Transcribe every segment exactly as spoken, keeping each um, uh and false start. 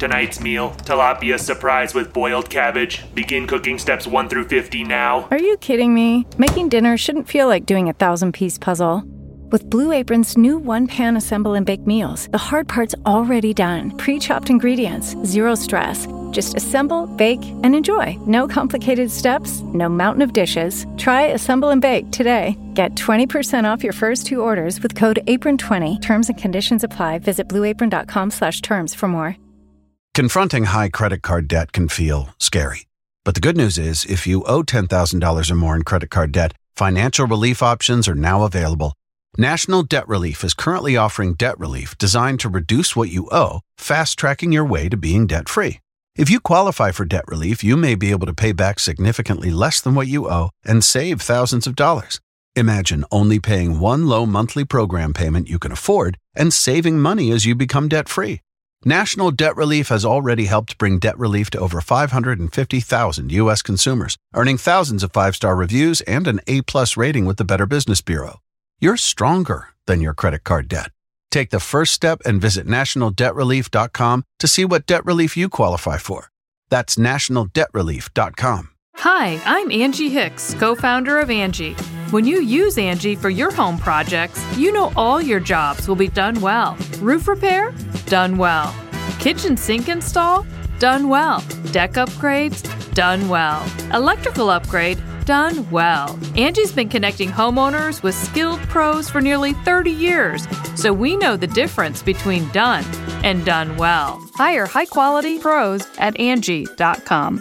Tonight's meal, tilapia surprise with boiled cabbage. Begin cooking steps one through fifty now. Are you kidding me? Making dinner shouldn't feel like doing a thousand-piece puzzle. With Blue Apron's new one-pan assemble and bake meals, the hard part's already done. Pre-chopped ingredients, zero stress. Just assemble, bake, and enjoy. No complicated steps, no mountain of dishes. Try Assemble and Bake today. Get twenty percent off your first two orders with code apron twenty. Terms and conditions apply. Visit blueapron.com slash terms for more. Confronting high credit card debt can feel scary. But the good news is, if you owe ten thousand dollars or more in credit card debt, financial relief options are now available. National Debt Relief is currently offering debt relief designed to reduce what you owe, fast-tracking your way to being debt-free. If you qualify for debt relief, you may be able to pay back significantly less than what you owe and save thousands of dollars. Imagine only paying one low monthly program payment you can afford and saving money as you become debt-free. National Debt Relief has already helped bring debt relief to over five hundred fifty thousand U S consumers, earning thousands of five-star reviews and an A-plus rating with the Better Business Bureau. You're stronger than your credit card debt. Take the first step and visit national debt relief dot com to see what debt relief you qualify for. That's national debt relief dot com. Hi, I'm Angie Hicks, co-founder of Angie. When you use Angie for your home projects, you know all your jobs will be done well. Roof repair? Done well. Kitchen sink install? Done well. Deck upgrades? Done well. Electrical upgrade? Done well. Angie's been connecting homeowners with skilled pros for nearly thirty years, so we know the difference between done and done well. Hire high-quality pros at Angie dot com.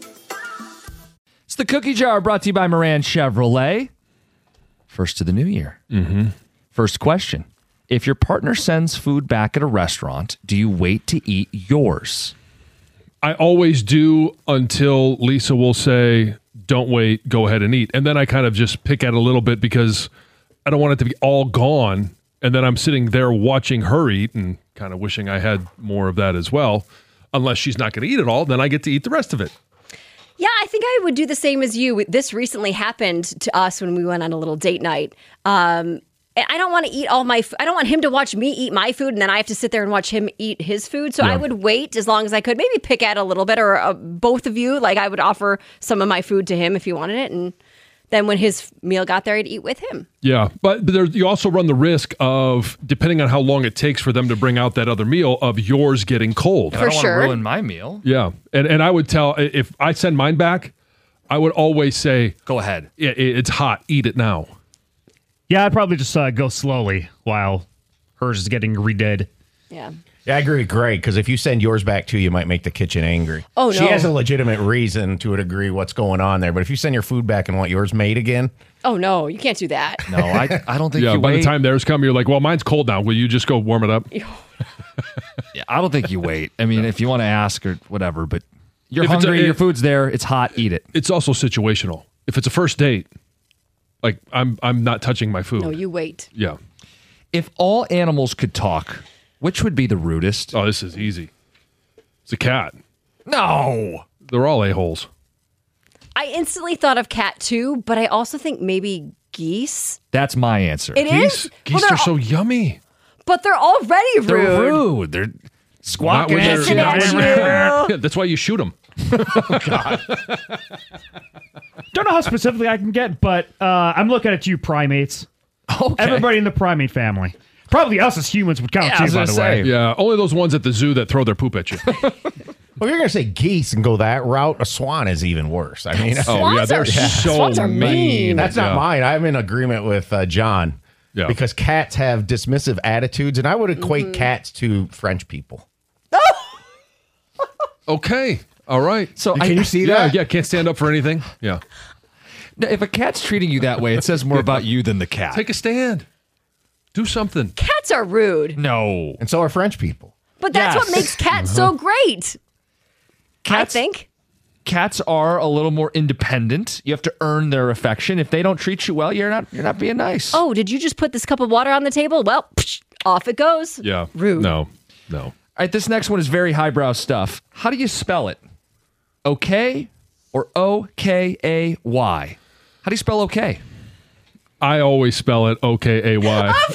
It's the Cookie Jar, brought to you by Moran Chevrolet. First to the new year. Mm-hmm. First question. If your partner sends food back at a restaurant, do you wait to eat yours? I always do until Lisa will say, don't wait, go ahead and eat. And then I kind of just pick at a little bit because I don't want it to be all gone. And then I'm sitting there watching her eat and kind of wishing I had more of that as well. Unless she's not going to eat it all, then I get to eat the rest of it. Yeah, I think I would do the same as you. This recently happened to us when we went on a little date night. Um, I don't want to eat all my f- I don't want him to watch me eat my food and then I have to sit there and watch him eat his food. So yeah. I would wait as long as I could. Maybe pick at a little bit, or uh, both of you. Like, I would offer some of my food to him if he wanted it. And then when his meal got there, I'd eat with him. Yeah, but, but there, you also run the risk of, depending on how long it takes for them to bring out that other meal, of yours getting cold. For I don't sure. want to ruin my meal. Yeah, and and I would tell, if I send mine back, I would always say, go ahead. It, it's hot. Eat it now. Yeah, I'd probably just uh, go slowly while hers is getting redid. Yeah. Yeah, I agree with Greg, because if you send yours back too, you might make the kitchen angry. Oh, no. She has a legitimate reason to a degree what's going on there, but if you send your food back and want yours made again... Oh, no, you can't do that. No, I I don't think yeah, you by wait. the time theirs come, you're like, well, mine's cold now. Will you just go warm it up? Yeah, I don't think you wait. I mean, if you want to ask or whatever, but you're If it's hungry, a- your food's there, it's hot, eat it. It's also situational. If it's a first date, like, I'm I'm not touching my food. No, you wait. Yeah. If all animals could talk, which would be the rudest? Oh, this is easy. It's a cat. No. They're all a-holes. I instantly thought of cat too, but I also think maybe geese. That's my answer. It Geese, is? geese Well, are so yummy. But they're already rude. They're rude. They're Not squawking when at they're- you. not when you. they're- Yeah, that's why you shoot them. Don't know how specifically I can get, but uh, I'm looking at you primates. Okay. Everybody in the primate family. Probably us as humans would count Yeah, I too, was by gonna the say. way. Yeah, only those ones at the zoo that throw their poop at you. Well, you're going to say geese and go that route. A swan is even worse. I mean, Oh, yeah, they're are- so swans are mean. mean. that's not Yeah. mine. I'm in agreement with uh, John. Yeah. Because cats have dismissive attitudes, and I would equate cats to French people. Okay. All right. So Can I, you see Yeah, that? yeah, can't stand up for anything. Yeah. if a cat's treating you that way, it says more about you than the cat. Take a stand. Do something. Cats are rude. No. And so are French people. But that's Yes. what makes cats so great. Cats, I think. Cats are a little more independent. You have to earn their affection. If they don't treat you well, you're not you're not being nice. Oh, did you just put this cup of water on the table? Well, psh, off it goes. Yeah. Rude. No. No. All right, this next one is very highbrow stuff. How do you spell it? Okay or O K A Y? How do you spell okay? I always spell it O K A Y. Of course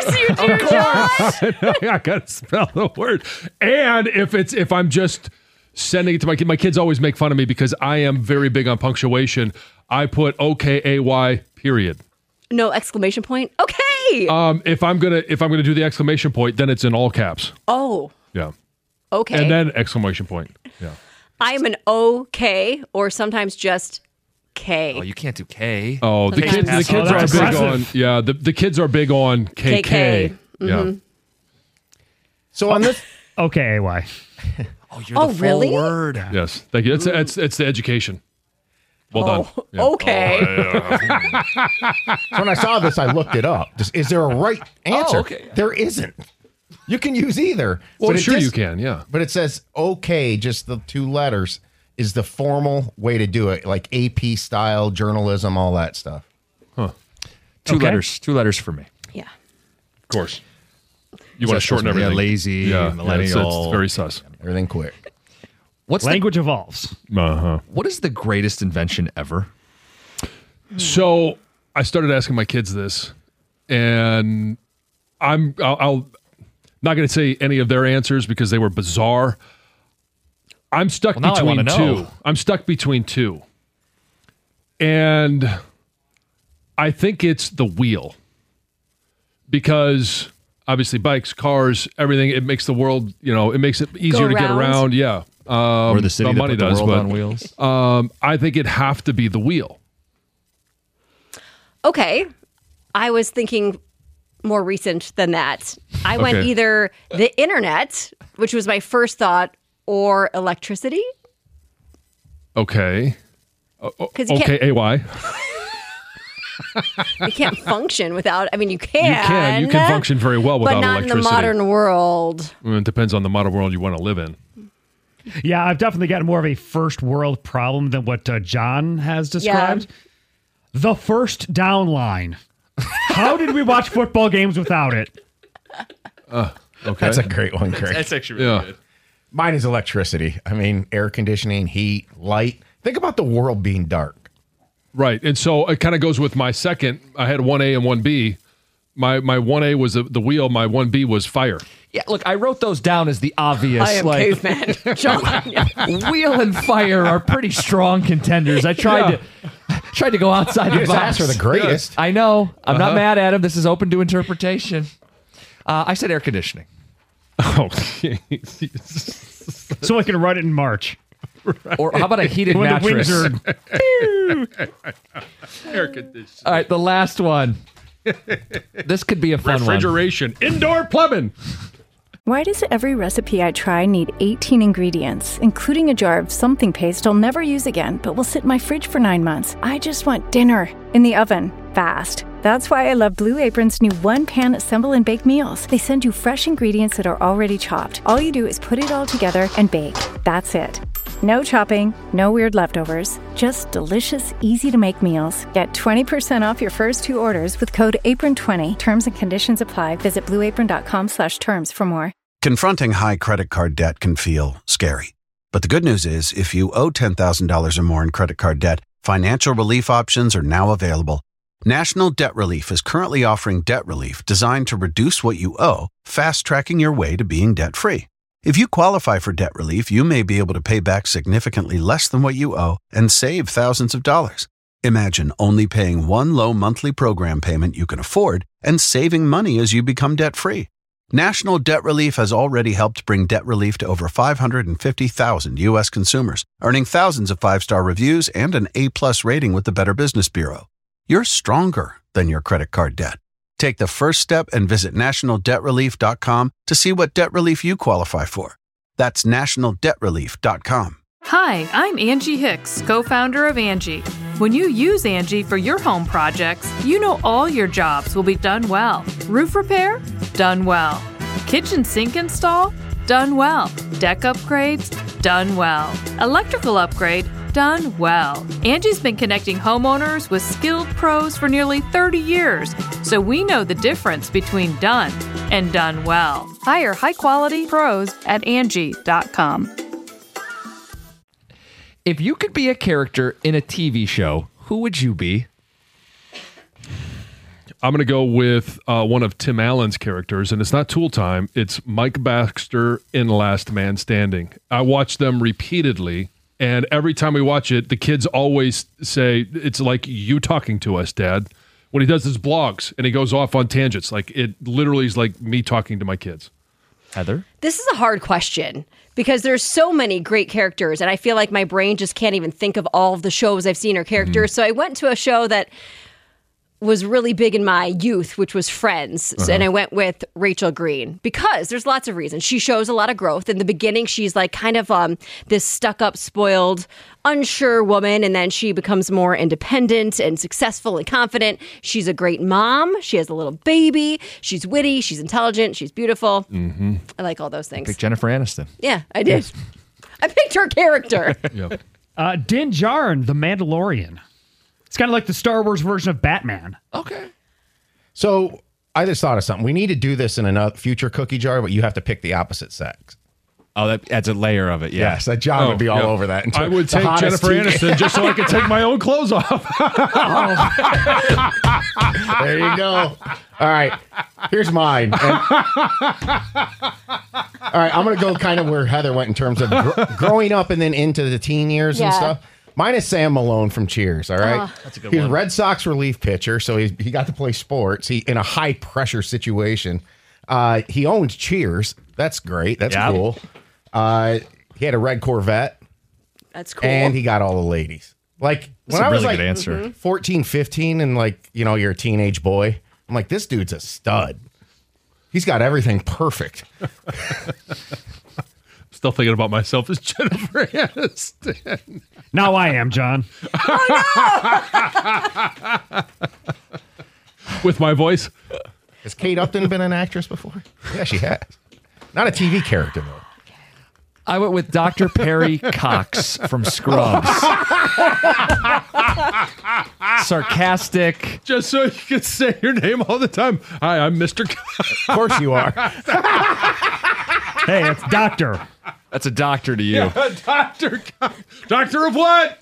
course you do, Josh. I gotta spell the word. And if it's if I'm just sending it to my kid, my kids always make fun of me because I am very big on punctuation. I put O K A Y period. No exclamation point. Okay. Um, if I'm gonna if I'm gonna do the exclamation point, then it's in all caps. Oh. Yeah. Okay. And then exclamation point. Yeah. I am an O K or sometimes just K. Oh, you can't do K. Oh, the kids, the Sometimes. kids Oh, are that's big aggressive. on yeah. The, the kids are big on K K. K K. Yeah. Mm-hmm. So on this, Okay, A Y. Oh, you're Oh, the full really? word. Yes. Thank you. It's it's it's the education. Well done. Oh, Yeah. okay. so when I saw this, I looked it up. Just, is there a right answer? Oh, okay. There isn't. You can use either. Well, But it sure just- you can. Yeah. But it says okay, just the two letters is the formal way to do it, like A P style journalism, all that stuff. Huh. Two Okay. letters. Two letters for me. Yeah. Of course. You want to shorten supposed to be a everything. lazy, yeah, yeah, millennial. it's, it's very sus. Everything quick. What's Language evolves. Uh-huh. the, what is the greatest invention ever? So I started asking my kids this, and I'm I'll, I'll not going to say any of their answers because they were bizarre. I'm stuck Well, now I between wanna two. know. I'm stuck between two, and I think it's the wheel because obviously bikes, cars, everything. It makes the world, you know, it makes it easier to get around. around. Yeah, um, Or the city well, that money put the does, world but on wheels? Um, I think it'd have to be the wheel. Okay. I was thinking more recent than that. I went Okay. either the internet, which was my first thought, or electricity. Okay. Because you, Okay, can't, A Y. you can't function without, I mean, you can. You can. You can function very well without But not electricity. in the modern world. Well, it depends on the modern world you want to live in. Yeah, I've definitely got more of a first world problem than what uh, John has described. The first down line. How did we watch football games without it? Uh, okay. That's a great one, Craig. That's actually really Yeah. good. Mine is electricity. I mean, air conditioning, heat, light. Think about the world being dark. Right. And so it kind of goes with my second. I had one A and one B. My my one A was the, the wheel. My one B was fire. Yeah, look, I wrote those down as the obvious. I am like, caveman. John. wheel and fire are pretty strong contenders. I tried to tried to go outside the Just box. ask for the greatest. I know. I'm Uh-huh. not mad at him. This is open to interpretation. Uh, I said air conditioning. Okay. So I can run it in March. Or how about a heated When mattress? the wings are Air conditioning. All right, the last one. This could be a fun one. Refrigeration. Indoor plumbing. Why does every recipe I try need eighteen ingredients, including a jar of something paste I'll never use again, but will sit in my fridge for nine months? I just want dinner in the oven, fast. That's why I love Blue Apron's new one-pan assemble and bake meals. They send you fresh ingredients that are already chopped. All you do is put it all together and bake. That's it. No chopping, no weird leftovers, just delicious, easy-to-make meals. Get twenty percent off your first two orders with code apron twenty. Terms and conditions apply. Visit blueapron.com slash terms for more. Confronting high credit card debt can feel scary. But the good news is, if you owe ten thousand dollars or more in credit card debt, financial relief options are now available. National Debt Relief is currently offering debt relief designed to reduce what you owe, fast-tracking your way to being debt-free. If you qualify for debt relief, you may be able to pay back significantly less than what you owe and save thousands of dollars. Imagine only paying one low monthly program payment you can afford and saving money as you become debt-free. National Debt Relief has already helped bring debt relief to over five hundred fifty thousand U S consumers, earning thousands of five-star reviews and an A-plus rating with the Better Business Bureau. You're stronger than your credit card debt. Take the first step and visit national debt relief dot com to see what debt relief you qualify for. That's national debt relief dot com. Hi, I'm Angie Hicks, co-founder of Angie. When you use Angie for your home projects, you know all your jobs will be done well. Roof repair? Done well. Kitchen sink install? Done well. Deck upgrades? Done well. Electrical upgrade? Done well. Angie's been connecting homeowners with skilled pros for nearly thirty years, so we know the difference between done and done well. Hire high-quality pros at Angie dot com. If you could be a character in a T V show, who would you be? I'm going to go with uh, one of Tim Allen's characters, and it's not Tool Time. It's Mike Baxter in Last Man Standing. I watch them repeatedly, and every time we watch it, the kids always say, it's like you talking to us, Dad. When he does his blogs and he goes off on tangents, like it literally is like me talking to my kids. Heather? This is a hard question because there's so many great characters, and I feel like my brain just can't even think of all of the shows I've seen or characters. Mm-hmm. So I went to a show that was really big in my youth, which was Friends. Uh-huh. And I went with Rachel Green because there's lots of reasons. She shows a lot of growth. In the beginning, she's like kind of um, this stuck-up, spoiled, unsure woman, and then she becomes more independent and successful and confident. She's a great mom. She has a little baby. She's witty. She's intelligent. She's beautiful. Mm-hmm. I like all those things. Pick Jennifer Aniston. Yeah, I did. I picked her character. Yep. Uh, Din Djarin, The Mandalorian. It's kind of like the Star Wars version of Batman. Okay. So I just thought of something. We need to do this in a future cookie jar, but you have to pick the opposite sex. Oh, that adds a layer of it. Yeah. Yes, that John Oh, would be all yeah. over that. I would take Jennifer Aniston just so I could take my own clothes off. There you go. All right. Here's mine. And- all right. I'm going to go kind of where Heather went in terms of gr- growing up and then into the teen years Yeah. and stuff. Mine is Sam Malone from Cheers, all right? Oh. That's a good He's one. a Red Sox relief pitcher, so he, he got to play sports he, in a high-pressure situation. Uh, he owned Cheers. That's great. That's Yeah. cool. Uh, he had a red Corvette, That's cool. and he got all the ladies. Like, That's when a I was really like good answer. fourteen, fifteen, and like, you know, you're a teenage boy, I'm like, this dude's a stud. He's got everything perfect. Still thinking about myself as Jennifer Aniston. Now I am, John. With my voice. Has Kate Upton been an actress before? Yeah, she has. Not a T V character, though. I went with Doctor Perry Cox from Scrubs. Sarcastic. Just so you can say your name all the time. Hi, I'm Mister C- Of course you are. Hey, it's Doctor. That's a doctor to you. Doctor Co- Doctor of what?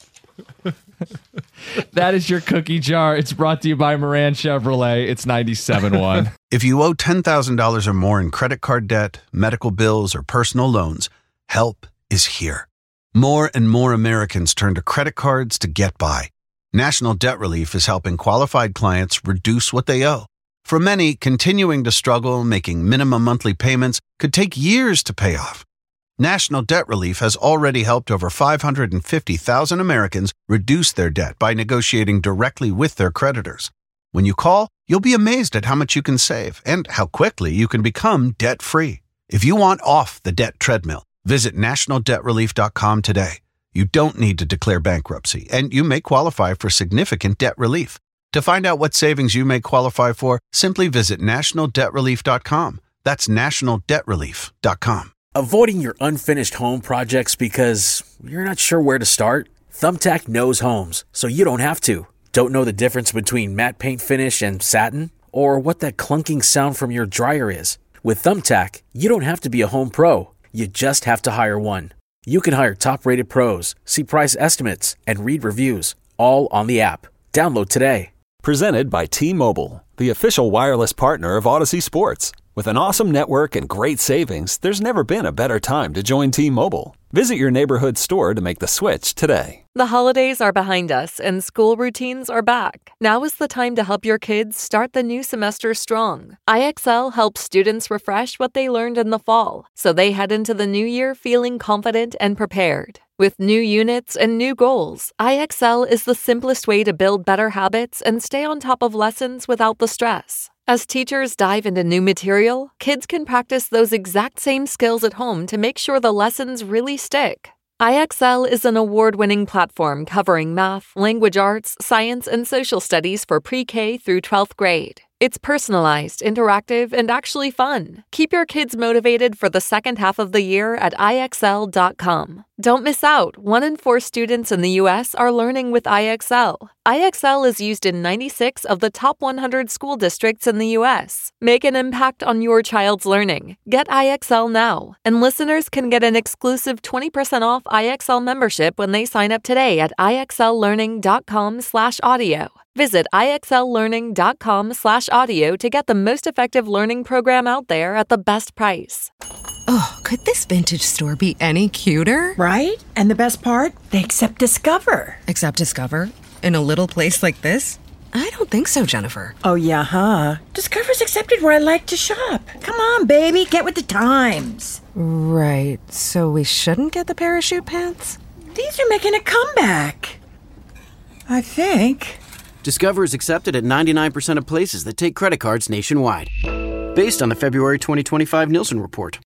That is your cookie jar. It's brought to you by Moran Chevrolet. It's ninety-seven point one. If you owe ten thousand dollars or more in credit card debt, medical bills, or personal loans, help is here. More and more Americans turn to credit cards to get by. National Debt Relief is helping qualified clients reduce what they owe. For many, continuing to struggle making minimum monthly payments could take years to pay off. National Debt Relief has already helped over five hundred fifty thousand Americans reduce their debt by negotiating directly with their creditors. When you call, you'll be amazed at how much you can save and how quickly you can become debt-free. If you want off the debt treadmill, visit national debt relief dot com today. You don't need to declare bankruptcy, and you may qualify for significant debt relief. To find out what savings you may qualify for, simply visit national debt relief dot com. That's national debt relief dot com. Avoiding your unfinished home projects because you're not sure where to start? Thumbtack knows homes, so you don't have to. Don't know the difference between matte paint finish and satin? Or what that clunking sound from your dryer is? With Thumbtack, you don't have to be a home pro. You just have to hire one. You can hire top-rated pros, see price estimates, and read reviews, all on the app. Download today. Presented by T-Mobile, the official wireless partner of Odyssey Sports. With an awesome network and great savings, there's never been a better time to join T-Mobile. Visit your neighborhood store to make the switch today. The holidays are behind us and school routines are back. Now is the time to help your kids start the new semester strong. I X L helps students refresh what they learned in the fall, so they head into the new year feeling confident and prepared. With new units and new goals, I X L is the simplest way to build better habits and stay on top of lessons without the stress. As teachers dive into new material, kids can practice those exact same skills at home to make sure the lessons really stick. I X L is an award-winning platform covering math, language arts, science, and social studies for pre-K through twelfth grade. It's personalized, interactive, and actually fun. Keep your kids motivated for the second half of the year at I X L dot com. Don't miss out. One in four students in the U S are learning with I X L. I X L is used in ninety-six of the top one hundred school districts in the U S. Make an impact on your child's learning. Get I X L now. And listeners can get an exclusive twenty percent off I X L membership when they sign up today at ixllearning.com slash audio. Visit ixllearning.com slash audio to get the most effective learning program out there at the best price. Oh, could this vintage store be any cuter? Right? And the best part? They accept Discover. Accept Discover? In a little place like this? I don't think so, Jennifer. Oh, yeah, huh? Discover's accepted where I like to shop. Come on, baby, get with the times. Right, so we shouldn't get the parachute pants? These are making a comeback. I think. Discover is accepted at ninety-nine percent of places that take credit cards nationwide. Based on the February twenty twenty-five Nielsen report.